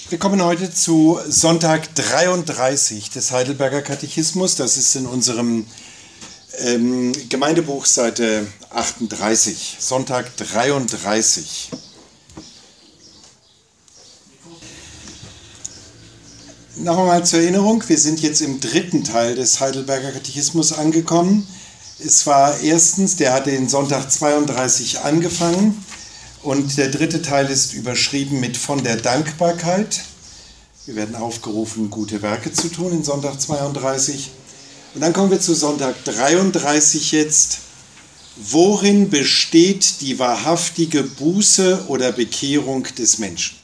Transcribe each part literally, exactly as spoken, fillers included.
Wir kommen heute zu Sonntag dreiunddreißig des Heidelberger Katechismus. Das ist in unserem ähm, Gemeindebuch Seite achtunddreißig. Sonntag dreiunddreißig. Noch einmal zur Erinnerung, wir sind jetzt im dritten Teil des Heidelberger Katechismus angekommen. Es war erstens, der hatte in Sonntag zweiunddreißig angefangen. Und der dritte Teil ist überschrieben mit von der Dankbarkeit. Wir werden aufgerufen, gute Werke zu tun in Sonntag zweiunddreißig. Und dann kommen wir zu Sonntag dreiunddreißig jetzt. Worin besteht die wahrhaftige Buße oder Bekehrung des Menschen?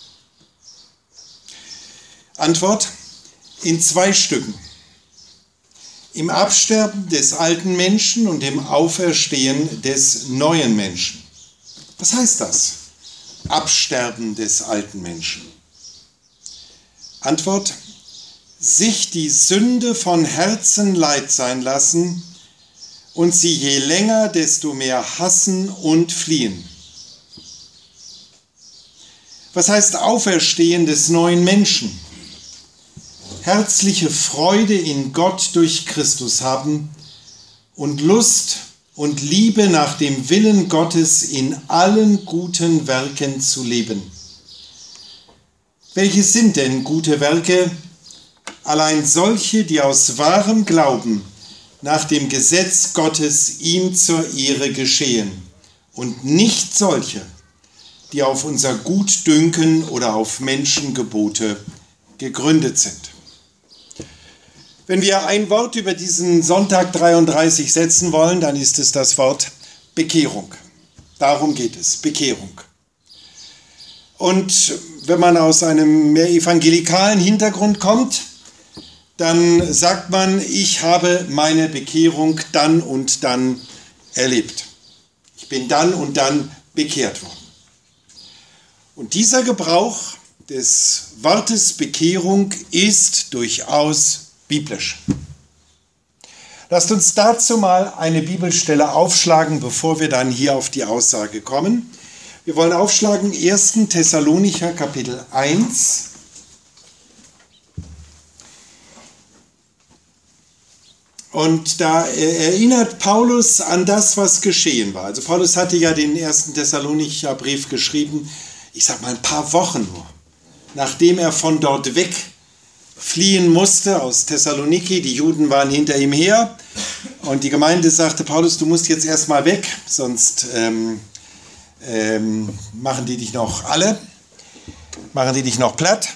Antwort: in zwei Stücken. Im Absterben des alten Menschen und im Auferstehen des neuen Menschen. Was heißt das? Absterben des alten Menschen. Antwort: sich die Sünde von Herzen leid sein lassen und sie je länger, desto mehr hassen und fliehen. Was heißt Auferstehen des neuen Menschen? Herzliche Freude in Gott durch Christus haben und Lust und Liebe nach dem Willen Gottes in allen guten Werken zu leben. Welche sind denn gute Werke? Allein solche, die aus wahrem Glauben nach dem Gesetz Gottes ihm zur Ehre geschehen, und nicht solche, die auf unser Gutdünken oder auf Menschengebote gegründet sind. Wenn wir ein Wort über diesen Sonntag dreiunddreißig setzen wollen, dann ist es das Wort Bekehrung. Darum geht es, Bekehrung. Und wenn man aus einem mehr evangelikalen Hintergrund kommt, dann sagt man, ich habe meine Bekehrung dann und dann erlebt. Ich bin dann und dann bekehrt worden. Und dieser Gebrauch des Wortes Bekehrung ist durchaus biblisch. Lasst uns dazu mal eine Bibelstelle aufschlagen, bevor wir dann hier auf die Aussage kommen. Wir wollen aufschlagen ersten Thessalonicher Kapitel eins. Und da erinnert Paulus an das, was geschehen war. Also Paulus hatte ja den ersten Thessalonicher Brief geschrieben, ich sag mal ein paar Wochen nur, nachdem er von dort weg fliehen musste aus Thessaloniki. Die Juden waren hinter ihm her und die Gemeinde sagte, Paulus, du musst jetzt erstmal weg, sonst ähm, ähm, machen die dich noch alle, machen die dich noch platt.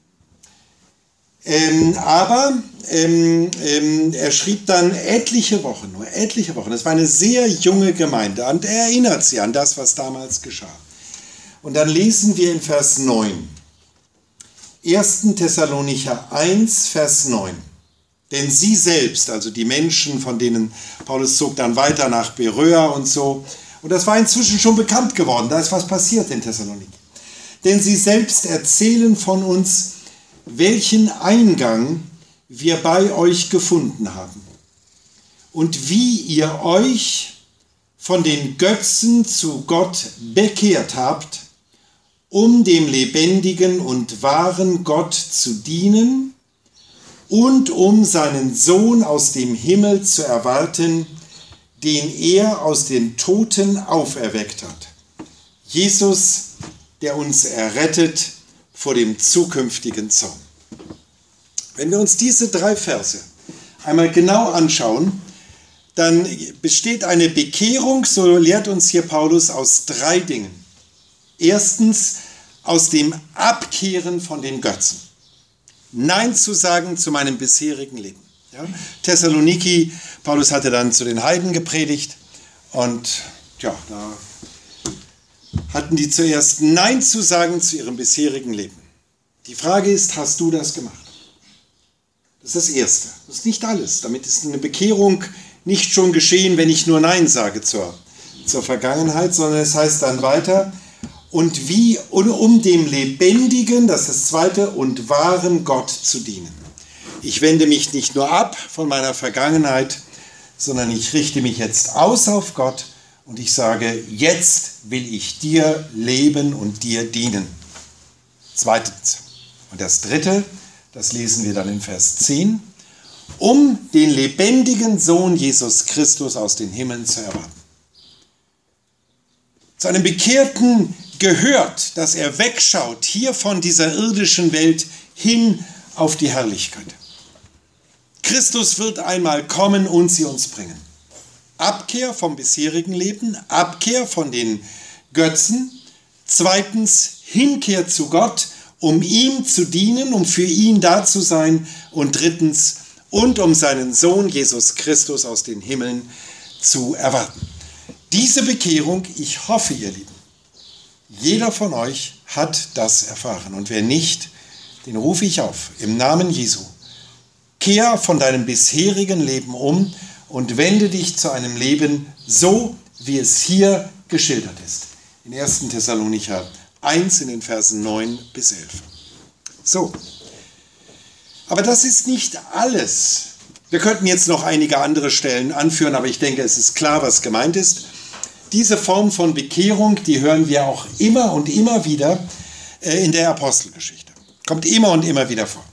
Ähm, aber ähm, ähm, er schrieb dann etliche Wochen, nur etliche Wochen, das war eine sehr junge Gemeinde und er erinnert sie an das, was damals geschah. Und dann lesen wir in Vers neun. ersten Thessalonicher eins, Vers neun. Denn sie selbst, also die Menschen, von denen Paulus zog dann weiter nach Beröa und so, und das war inzwischen schon bekannt geworden, da ist was passiert in Thessaloniki. Denn sie selbst erzählen von uns, welchen Eingang wir bei euch gefunden haben und wie ihr euch von den Götzen zu Gott bekehrt habt, um dem lebendigen und wahren Gott zu dienen und um seinen Sohn aus dem Himmel zu erwarten, den er aus den Toten auferweckt hat. Jesus, der uns errettet vor dem zukünftigen Zorn. Wenn wir uns diese drei Verse einmal genau anschauen, dann besteht eine Bekehrung, so lehrt uns hier Paulus, aus drei Dingen. Erstens, aus dem Abkehren von den Götzen. Nein zu sagen zu meinem bisherigen Leben. Ja? Thessaloniki, Paulus hatte dann zu den Heiden gepredigt und ja, da hatten die zuerst Nein zu sagen zu ihrem bisherigen Leben. Die Frage ist, hast du das gemacht? Das ist das Erste. Das ist nicht alles. Damit ist eine Bekehrung nicht schon geschehen, wenn ich nur Nein sage zur, zur Vergangenheit, sondern es heißt dann weiter, und wie, um dem lebendigen, das ist das Zweite, und wahren Gott zu dienen. Ich wende mich nicht nur ab von meiner Vergangenheit, sondern ich richte mich jetzt aus auf Gott und ich sage, jetzt will ich dir leben und dir dienen. Zweitens, Und das dritte, das lesen wir dann in Vers zehn, um den lebendigen Sohn Jesus Christus aus den Himmeln zu erwarten. Zu einem Bekehrten gehört, dass er wegschaut hier von dieser irdischen Welt hin auf die Herrlichkeit. Christus wird einmal kommen und sie uns bringen. Abkehr vom bisherigen Leben, Abkehr von den Götzen. Zweitens, Hinkehr zu Gott, um ihm zu dienen, um für ihn da zu sein. Und drittens, und um seinen Sohn Jesus Christus aus den Himmeln zu erwarten. Diese Bekehrung, ich hoffe, ihr Lieben, jeder von euch hat das erfahren. Und wer nicht, den rufe ich auf, im Namen Jesu. Kehr von deinem bisherigen Leben um und wende dich zu einem Leben so, wie es hier geschildert ist. In ersten Thessalonicher eins in den Versen neun bis elf. So, aber das ist nicht alles. Wir könnten jetzt noch einige andere Stellen anführen, aber ich denke, es ist klar, was gemeint ist. Diese Form von Bekehrung, die hören wir auch immer und immer wieder in der Apostelgeschichte. Kommt immer und immer wieder vor.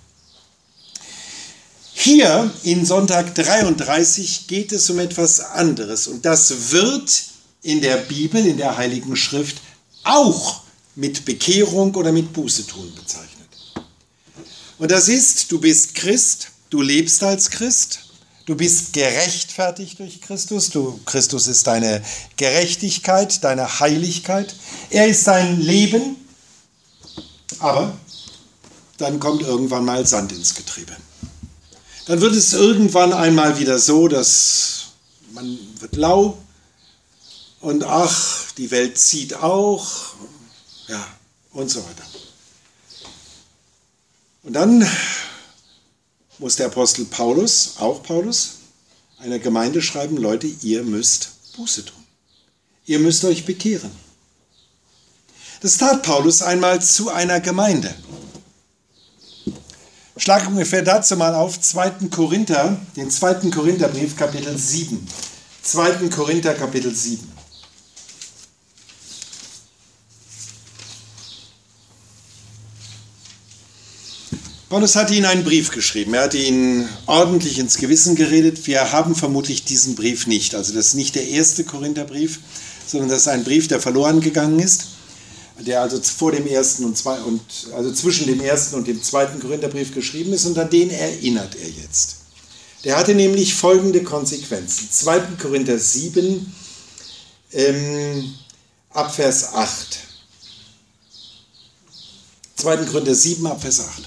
Hier in Sonntag dreiunddreißig geht es um etwas anderes und das wird in der Bibel, in der Heiligen Schrift auch mit Bekehrung oder mit Bußetun bezeichnet. Und das ist, du bist Christ, du lebst als Christ, du bist gerechtfertigt durch Christus, du, Christus ist deine Gerechtigkeit, deine Heiligkeit, er ist dein Leben, aber dann kommt irgendwann mal Sand ins Getriebe. Dann wird es irgendwann einmal wieder so, dass man wird lau und ach, die Welt zieht auch, ja, und so weiter. Und dann muss der Apostel Paulus, auch Paulus, einer Gemeinde schreiben, Leute, ihr müsst Buße tun. Ihr müsst euch bekehren. Das tat Paulus einmal zu einer Gemeinde. Schlag ungefähr dazu mal auf zweiten Korinther, den zweiten Korintherbrief, Kapitel sieben. zweiten Korinther, Kapitel sieben. Paulus hatte ihnen einen Brief geschrieben. Er hatte ihnen ordentlich ins Gewissen geredet. Wir haben vermutlich diesen Brief nicht. Also das ist nicht der erste Korintherbrief, sondern das ist ein Brief, der verloren gegangen ist, der also vor dem ersten und zwei und also zwischen dem ersten und dem zweiten Korintherbrief geschrieben ist, und an den erinnert er jetzt. Der hatte nämlich folgende Konsequenzen. zweiten Korinther sieben, ähm, ab Vers acht. zweiten Korinther sieben, ab Vers acht.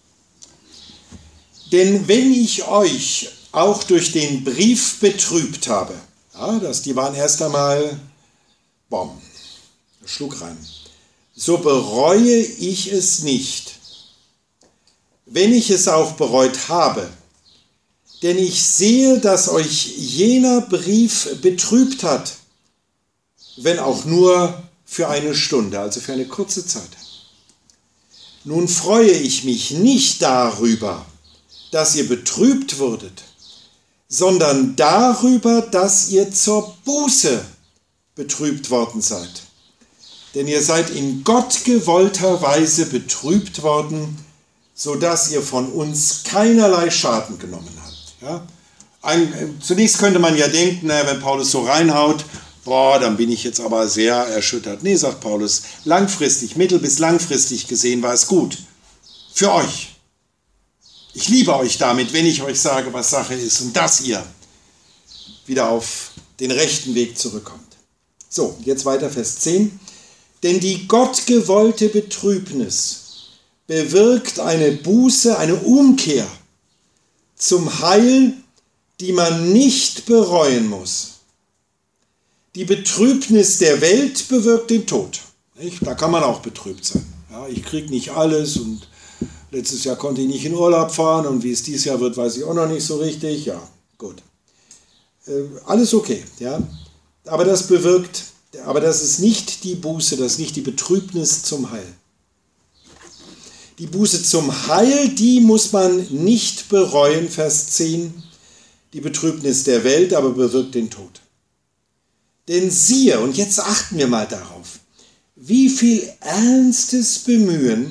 Denn wenn ich euch auch durch den Brief betrübt habe, ja, das, die waren erst einmal, bom, schlug rein, so bereue ich es nicht, wenn ich es auch bereut habe. Denn ich sehe, dass euch jener Brief betrübt hat, wenn auch nur für eine Stunde, also für eine kurze Zeit. Nun freue ich mich nicht darüber, dass ihr betrübt wurdet, sondern darüber, dass ihr zur Buße betrübt worden seid. Denn ihr seid in Gott gewollter Weise betrübt worden, sodass ihr von uns keinerlei Schaden genommen habt. Ja? Ein, zunächst könnte man ja denken, na, wenn Paulus so reinhaut, boah, dann bin ich jetzt aber sehr erschüttert. Nee, sagt Paulus, langfristig, mittel- bis langfristig gesehen war es gut. Für euch. Ich liebe euch damit, wenn ich euch sage, was Sache ist und dass ihr wieder auf den rechten Weg zurückkommt. So, jetzt weiter Vers zehn. Denn die gottgewollte Betrübnis bewirkt eine Buße, eine Umkehr zum Heil, die man nicht bereuen muss. Die Betrübnis der Welt bewirkt den Tod. Nicht? Da kann man auch betrübt sein. Ja, ich kriege nicht alles und letztes Jahr konnte ich nicht in Urlaub fahren und wie es dieses Jahr wird, weiß ich auch noch nicht so richtig. Ja, gut. Äh, alles okay, ja. Aber das bewirkt, aber das ist nicht die Buße, das ist nicht die Betrübnis zum Heil. Die Buße zum Heil, die muss man nicht bereuen, Vers zehn. Die Betrübnis der Welt aber bewirkt den Tod. Denn siehe, und jetzt achten wir mal darauf, wie viel ernstes Bemühen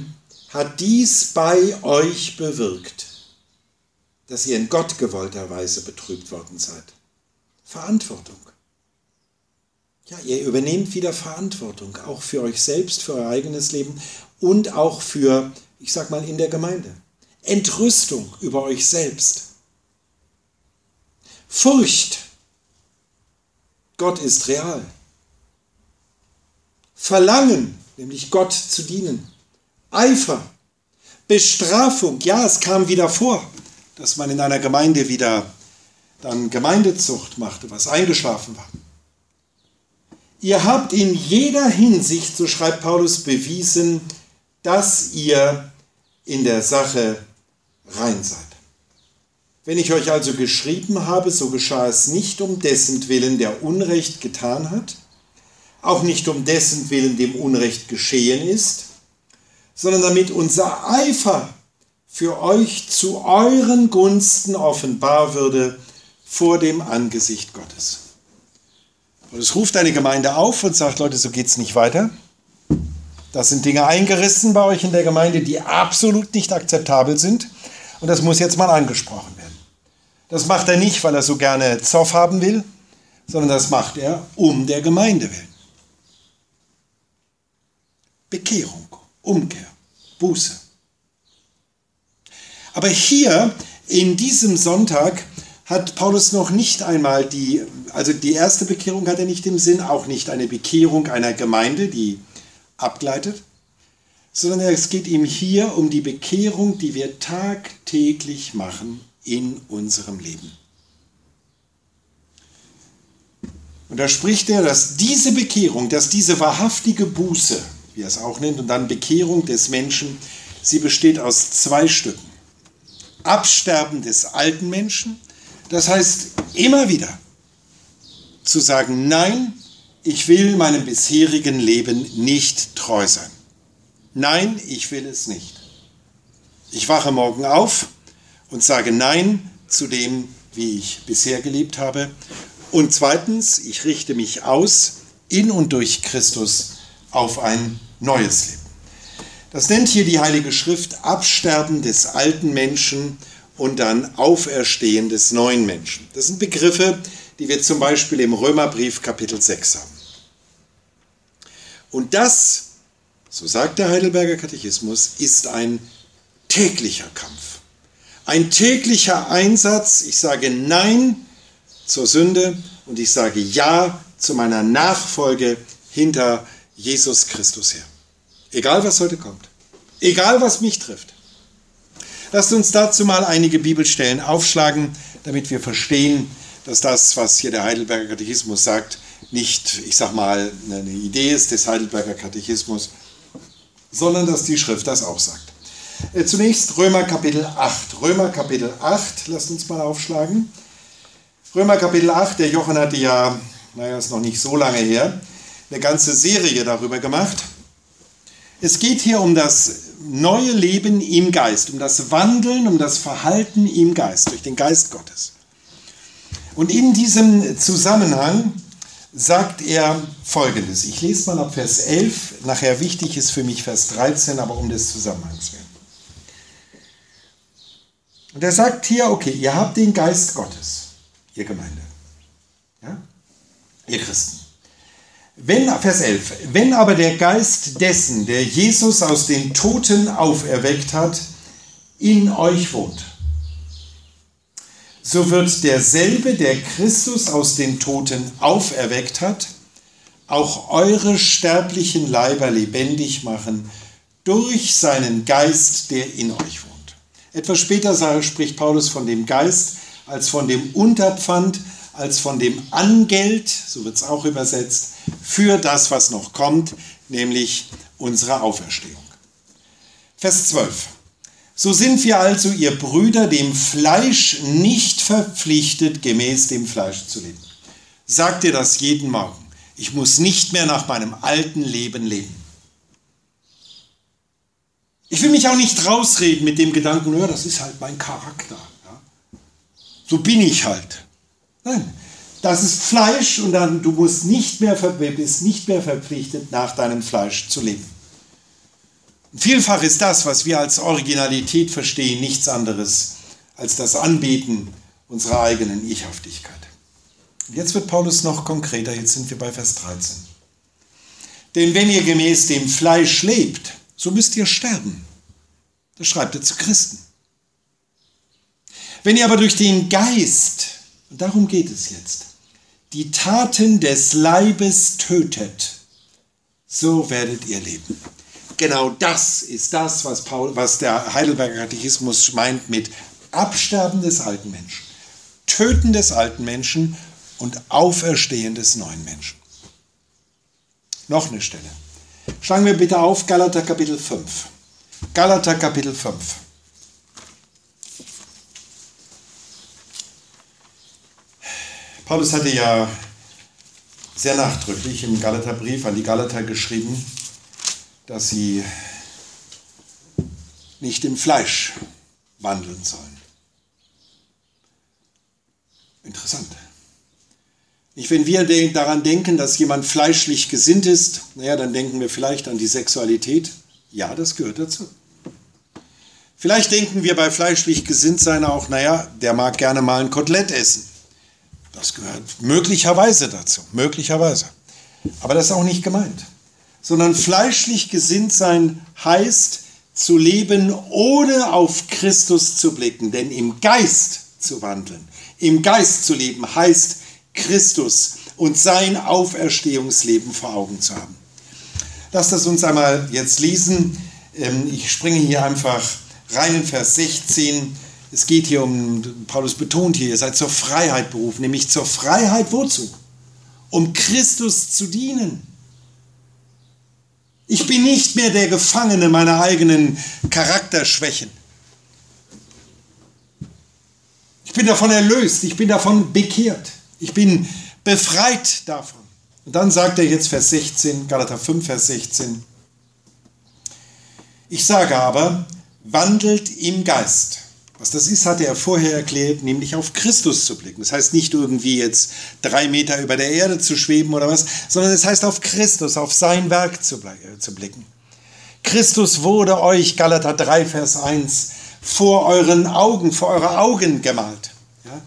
hat dies bei euch bewirkt, dass ihr in Gott gewollter Weise betrübt worden seid. Verantwortung. Ja, ihr übernehmt wieder Verantwortung, auch für euch selbst, für euer eigenes Leben und auch für, ich sag mal, in der Gemeinde. Entrüstung über euch selbst. Furcht. Gott ist real. Verlangen, nämlich Gott zu dienen. Eifer. Bestrafung. Ja, es kam wieder vor, dass man in einer Gemeinde wieder dann Gemeindezucht machte, was eingeschlafen war. Ihr habt in jeder Hinsicht, so schreibt Paulus, bewiesen, dass ihr in der Sache rein seid. Wenn ich euch also geschrieben habe, so geschah es nicht um dessen Willen, der Unrecht getan hat, auch nicht um dessen Willen, dem Unrecht geschehen ist, sondern damit unser Eifer für euch zu euren Gunsten offenbar würde vor dem Angesicht Gottes. Und es ruft eine Gemeinde auf und sagt, Leute, so geht es nicht weiter. Das sind Dinge eingerissen bei euch in der Gemeinde, die absolut nicht akzeptabel sind. Und das muss jetzt mal angesprochen werden. Das macht er nicht, weil er so gerne Zoff haben will, sondern das macht er um der Gemeinde willen. Bekehrung, Umkehr, Buße. Aber hier in diesem Sonntag hat Paulus noch nicht einmal die, also die erste Bekehrung hat er nicht im Sinn, auch nicht eine Bekehrung einer Gemeinde, die abgleitet, sondern es geht ihm hier um die Bekehrung, die wir tagtäglich machen in unserem Leben. Und da spricht er, dass diese Bekehrung, dass diese wahrhaftige Buße, wie er es auch nennt, und dann Bekehrung des Menschen, sie besteht aus zwei Stücken. Absterben des alten Menschen, das heißt immer wieder zu sagen, nein, ich will meinem bisherigen Leben nicht treu sein. Nein, ich will es nicht. Ich wache morgen auf und sage Nein zu dem, wie ich bisher gelebt habe. Und zweitens, ich richte mich aus in und durch Christus auf ein neues Leben. Das nennt hier die Heilige Schrift Absterben des alten Menschen und dann Auferstehen des neuen Menschen. Das sind Begriffe, die wir zum Beispiel im Römerbrief Kapitel sechs haben. Und das, so sagt der Heidelberger Katechismus, ist ein täglicher Kampf. Ein täglicher Einsatz. Ich sage Nein zur Sünde und ich sage Ja zu meiner Nachfolge hinter Jesus Christus her. Egal, was heute kommt. Egal, was mich trifft. Lasst uns dazu mal einige Bibelstellen aufschlagen, damit wir verstehen, dass das, was hier der Heidelberger Katechismus sagt, nicht, ich sag mal, eine Idee ist des Heidelberger Katechismus, sondern dass die Schrift das auch sagt. Zunächst Römer Kapitel acht. Römer Kapitel acht, lasst uns mal aufschlagen. Römer Kapitel acht, der Jochen hatte ja, naja, ist noch nicht so lange her, eine ganze Serie darüber gemacht. Es geht hier um das neue Leben im Geist, um das Wandeln, um das Verhalten im Geist, durch den Geist Gottes. Und in diesem Zusammenhang sagt er Folgendes. Ich lese mal ab Vers elf, nachher wichtig ist für mich Vers dreizehn, aber um des Zusammenhangs willen. Und er sagt hier, okay, ihr habt den Geist Gottes, ihr Gemeinde, ja? Ihr Christen. Wenn, Vers elf, wenn aber der Geist dessen, der Jesus aus den Toten auferweckt hat, in euch wohnt, so wird derselbe, der Christus aus den Toten auferweckt hat, auch eure sterblichen Leiber lebendig machen durch seinen Geist, der in euch wohnt. Etwas später spricht Paulus von dem Geist als von dem Unterpfand, als von dem Angeld, so wird es auch übersetzt, für das, was noch kommt, nämlich unsere Auferstehung. Vers zwölf. So sind wir also, ihr Brüder, dem Fleisch nicht verpflichtet, gemäß dem Fleisch zu leben. Sagt ihr das jeden Morgen. Ich muss nicht mehr nach meinem alten Leben leben. Ich will mich auch nicht rausreden mit dem Gedanken, ja, das ist halt mein Charakter. Ja. So bin ich halt. Nein, das ist Fleisch und dann du musst nicht mehr, bist nicht mehr verpflichtet, nach deinem Fleisch zu leben. Und vielfach ist das, was wir als Originalität verstehen, nichts anderes als das Anbeten unserer eigenen Ichhaftigkeit. Und jetzt wird Paulus noch konkreter, jetzt sind wir bei Vers dreizehn. Denn wenn ihr gemäß dem Fleisch lebt, so müsst ihr sterben. Das schreibt er zu Christen. Wenn ihr aber durch den Geist, und darum geht es jetzt, die Taten des Leibes tötet, so werdet ihr leben. Genau das ist das, was, Paul, was der Heidelberger Katechismus meint mit Absterben des alten Menschen, Töten des alten Menschen und Auferstehen des neuen Menschen. Noch eine Stelle. Schlagen wir bitte auf Galater Kapitel fünf. Galater Kapitel fünf. Paulus hatte ja sehr nachdrücklich im Galaterbrief an die Galater geschrieben, dass sie nicht im Fleisch wandeln sollen. Interessant. Nicht, wenn wir daran denken, dass jemand fleischlich gesinnt ist, naja, dann denken wir vielleicht an die Sexualität. Ja, das gehört dazu. Vielleicht denken wir bei fleischlich gesinnt sein auch, naja, der mag gerne mal ein Kotelett essen. Das gehört möglicherweise dazu, möglicherweise. Aber das ist auch nicht gemeint. Sondern fleischlich gesinnt sein heißt, zu leben, ohne auf Christus zu blicken. Denn im Geist zu wandeln, im Geist zu leben, heißt Christus und sein Auferstehungsleben vor Augen zu haben. Lasst das uns einmal jetzt lesen. Ich springe hier einfach rein in Vers sechzehn. Es geht hier um, Paulus betont hier, ihr seid zur Freiheit berufen, nämlich zur Freiheit wozu? Um Christus zu dienen. Ich bin nicht mehr der Gefangene meiner eigenen Charakterschwächen. Ich bin davon erlöst, ich bin davon bekehrt, ich bin befreit davon. Und dann sagt er jetzt Vers sechzehn, Galater fünf, Vers sechzehn. Ich sage aber, wandelt im Geist. Was das ist, hatte er vorher erklärt, nämlich auf Christus zu blicken. Das heißt nicht irgendwie jetzt drei Meter über der Erde zu schweben oder was, sondern es heißt auf Christus, auf sein Werk zu blicken. Christus wurde euch, Galater drei, Vers eins, vor euren Augen, vor eure Augen gemalt. Ja?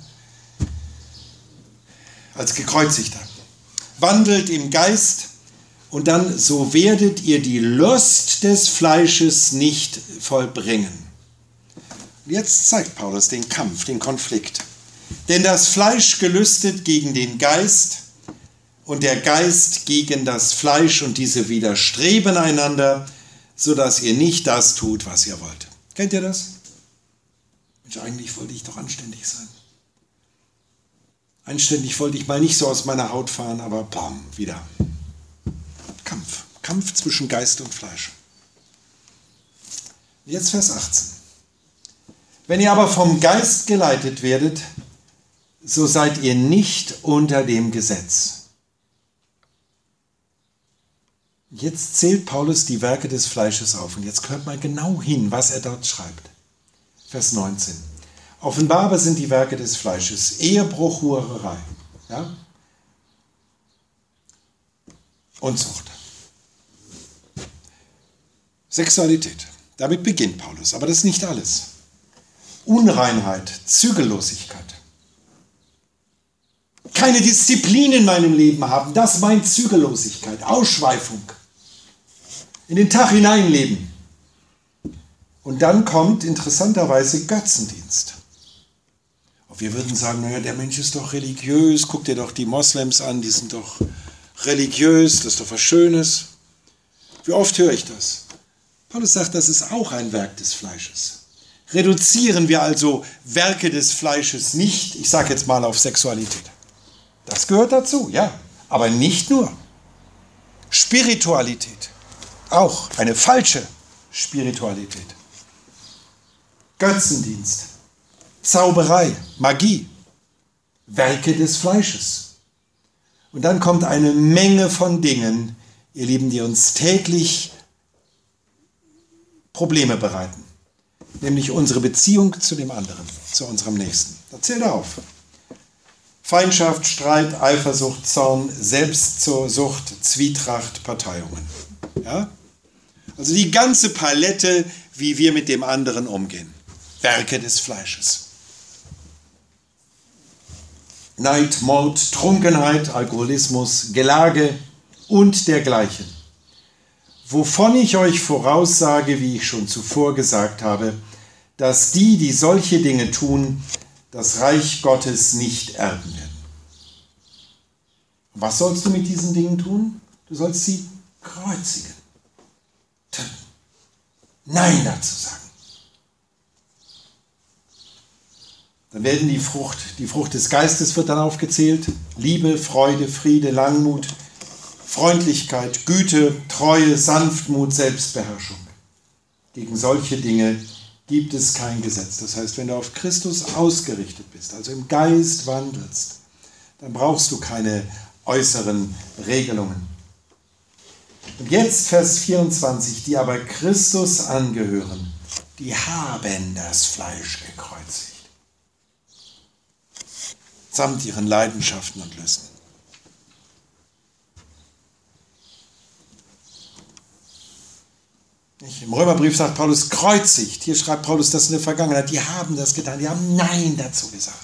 Als Gekreuzigter. Wandelt im Geist und dann so werdet ihr die Lust des Fleisches nicht vollbringen. Jetzt zeigt Paulus den Kampf, den Konflikt. Denn das Fleisch gelüstet gegen den Geist und der Geist gegen das Fleisch und diese widerstreben einander, sodass ihr nicht das tut, was ihr wollt. Kennt ihr das? Mensch, eigentlich wollte ich doch anständig sein. Anständig wollte ich mal nicht so aus meiner Haut fahren, aber bam, wieder. Kampf. Kampf zwischen Geist und Fleisch. Jetzt Vers achtzehn. Wenn ihr aber vom Geist geleitet werdet, so seid ihr nicht unter dem Gesetz. Jetzt zählt Paulus die Werke des Fleisches auf. Und jetzt hört mal genau hin, was er dort schreibt. Vers neunzehn. Offenbar aber sind die Werke des Fleisches Ehebruch, Hurerei, ja? Unzucht. Sexualität. Damit beginnt Paulus. Aber das ist nicht alles. Unreinheit, Zügellosigkeit. Keine Disziplin in meinem Leben haben, das meint Zügellosigkeit, Ausschweifung. In den Tag hineinleben. Und dann kommt interessanterweise Götzendienst. Und wir würden sagen, naja, der Mensch ist doch religiös, guck dir doch die Moslems an, die sind doch religiös, das ist doch was Schönes. Wie oft höre ich das? Paulus sagt, das ist auch ein Werk des Fleisches. Reduzieren wir also Werke des Fleisches nicht, ich sage jetzt mal auf Sexualität. Das gehört dazu, ja, aber nicht nur. Spiritualität, auch eine falsche Spiritualität. Götzendienst, Zauberei, Magie, Werke des Fleisches. Und dann kommt eine Menge von Dingen, ihr Lieben, die uns täglich Probleme bereiten. Nämlich unsere Beziehung zu dem anderen, zu unserem Nächsten. Da zählt er auf. Feindschaft, Streit, Eifersucht, Zorn, Selbstsucht, Zwietracht, Parteiungen. Ja? Also die ganze Palette, wie wir mit dem anderen umgehen. Werke des Fleisches. Neid, Mord, Trunkenheit, Alkoholismus, Gelage und dergleichen. Wovon ich euch voraussage, wie ich schon zuvor gesagt habe, dass die, die solche Dinge tun, das Reich Gottes nicht erben werden. Was sollst du mit diesen Dingen tun? Du sollst sie kreuzigen. Nein dazu sagen. Dann werden die Frucht, die Frucht des Geistes wird dann aufgezählt. Liebe, Freude, Friede, Langmut, Freundlichkeit, Güte, Treue, Sanftmut, Selbstbeherrschung. Gegen solche Dinge gibt es kein Gesetz. Das heißt, wenn du auf Christus ausgerichtet bist, also im Geist wandelst, dann brauchst du keine äußeren Regelungen. Und jetzt Vers vierundzwanzig, die aber Christus angehören, die haben das Fleisch gekreuzigt. Samt ihren Leidenschaften und Lüsten. Im Römerbrief sagt Paulus, kreuzigt. Hier schreibt Paulus das in der Vergangenheit. Die haben das getan, die haben Nein dazu gesagt.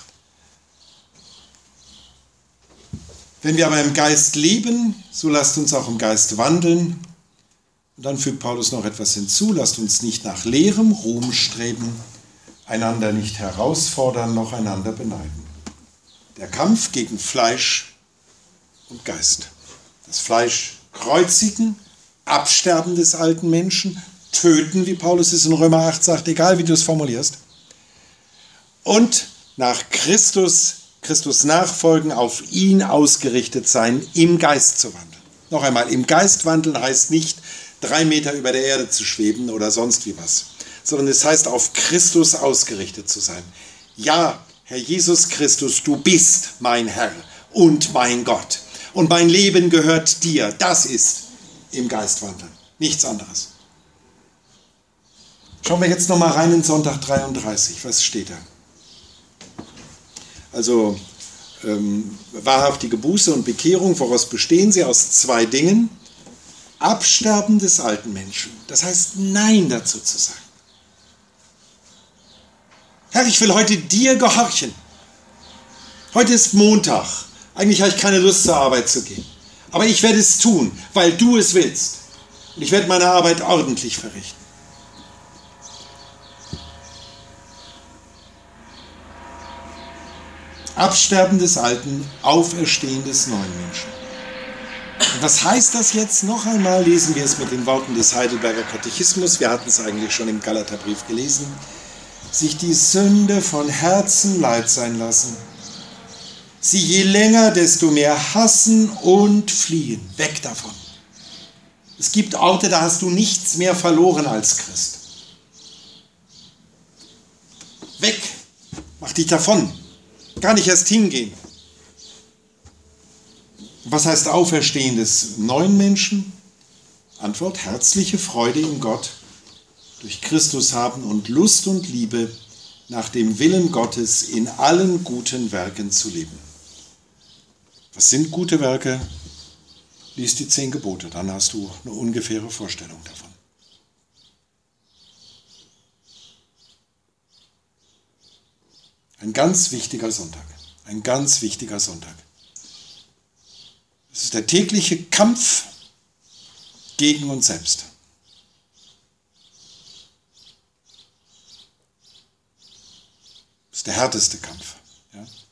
Wenn wir aber im Geist leben, so lasst uns auch im Geist wandeln. Und dann fügt Paulus noch etwas hinzu, lasst uns nicht nach leerem Ruhm streben, einander nicht herausfordern, noch einander beneiden. Der Kampf gegen Fleisch und Geist. Das Fleisch kreuzigen, Absterben des alten Menschen, töten, wie Paulus es in Römer acht sagt, egal wie du es formulierst. Und nach Christus, Christus nachfolgen, auf ihn ausgerichtet sein, im Geist zu wandeln. Noch einmal, im Geist wandeln heißt nicht, drei Meter über der Erde zu schweben oder sonst wie was, sondern es heißt, auf Christus ausgerichtet zu sein. Ja, Herr Jesus Christus, du bist mein Herr und mein Gott. Und mein Leben gehört dir. Das ist im Geist wandeln. Nichts anderes. Schauen wir jetzt nochmal rein in Sonntag dreiunddreißig. Was steht da? Also ähm, wahrhaftige Buße und Bekehrung, woraus bestehen sie? Aus zwei Dingen. Absterben des alten Menschen. Das heißt, Nein dazu zu sagen. Herr, ich will heute dir gehorchen. Heute ist Montag. Eigentlich habe ich keine Lust, zur Arbeit zu gehen. Aber ich werde es tun, weil du es willst. Und ich werde meine Arbeit ordentlich verrichten. Absterben des Alten, Auferstehen des neuen Menschen. Und was heißt das jetzt? Noch einmal lesen wir es mit den Worten des Heidelberger Katechismus. Wir hatten es eigentlich schon im Galaterbrief gelesen. Sich die Sünde von Herzen leid sein lassen. Sie je länger, desto mehr hassen und fliehen. Weg davon. Es gibt Orte, da hast du nichts mehr verloren als Christ. Weg. Mach dich davon. Gar nicht erst hingehen. Was heißt Auferstehen des neuen Menschen? Antwort, herzliche Freude in Gott durch Christus haben und Lust und Liebe nach dem Willen Gottes in allen guten Werken zu leben. Was sind gute Werke? Lies die zehn Gebote, dann hast du eine ungefähre Vorstellung davon. Ein ganz wichtiger Sonntag, ein ganz wichtiger Sonntag. Es ist der tägliche Kampf gegen uns selbst. Das ist der härteste Kampf. Ja?